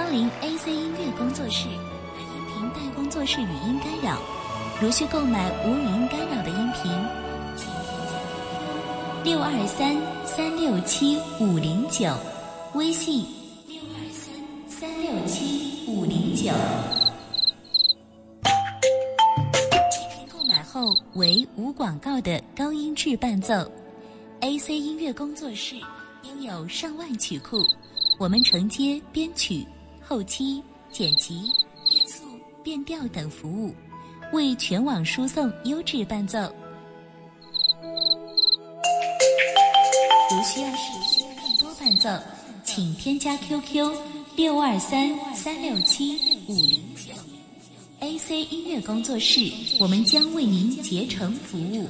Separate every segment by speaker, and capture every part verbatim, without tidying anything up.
Speaker 1: 光临 A C 音乐工作室，本音频带工作室语音干扰，如需购买无语音干扰的音频，请添加六二三三六七五零九，微信六二三三六七五零九。音频购买后为无广告的高音质伴奏。A C 音乐工作室拥有上万曲库，我们承接编曲、后期、剪辑、变速、变调等服务，为全网输送优质伴奏。如需要试听更多伴奏，请添加 Q Q 六二三三六七五零九。A C 音乐工作室，我们将为您竭诚服务。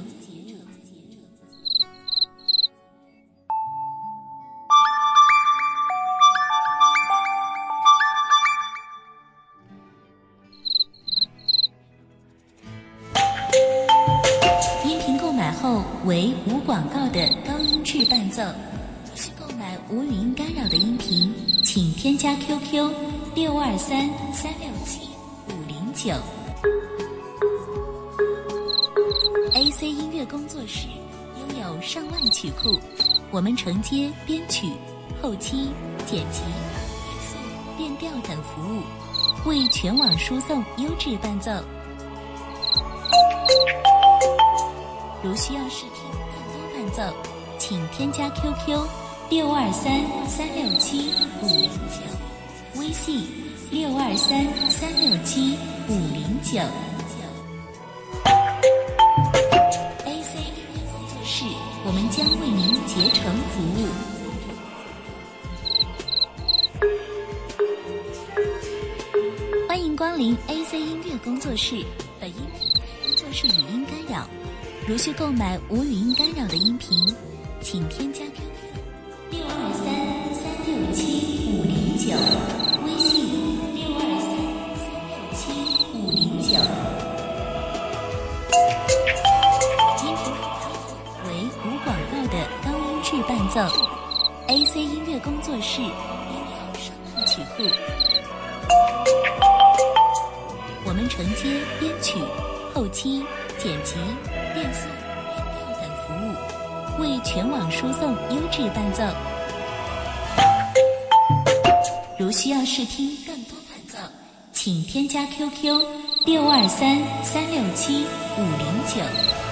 Speaker 1: 后为无广告的高音质伴奏。需购买无语音干扰的音频，请添加 Q Q 六二三三六七五零九。A C 音乐工作室拥有上万曲库，我们承接编曲、后期、剪辑、变速、变调等服务，为全网输送优质伴奏。如需要试听更多伴奏，请添加 Q Q 六二三三六七五零九，微信六二三三六七五零九。A C 音乐工作室，我们将为您竭诚服务。欢迎光临 A C 音乐工作室，本音频工作室语音干扰。如需购买无语音干扰的音频，请添加 Q Q 六二三三六七五零九，微信六二三三六七五零九。音频为无广告的高音质伴奏。A C 音乐工作室拥有上万曲库，我们承接编曲、后期、剪辑、变速、变调等服务，为全网输送优质伴奏。如需要试听更多伴奏，请添加 Q Q 六二三三六七五零九。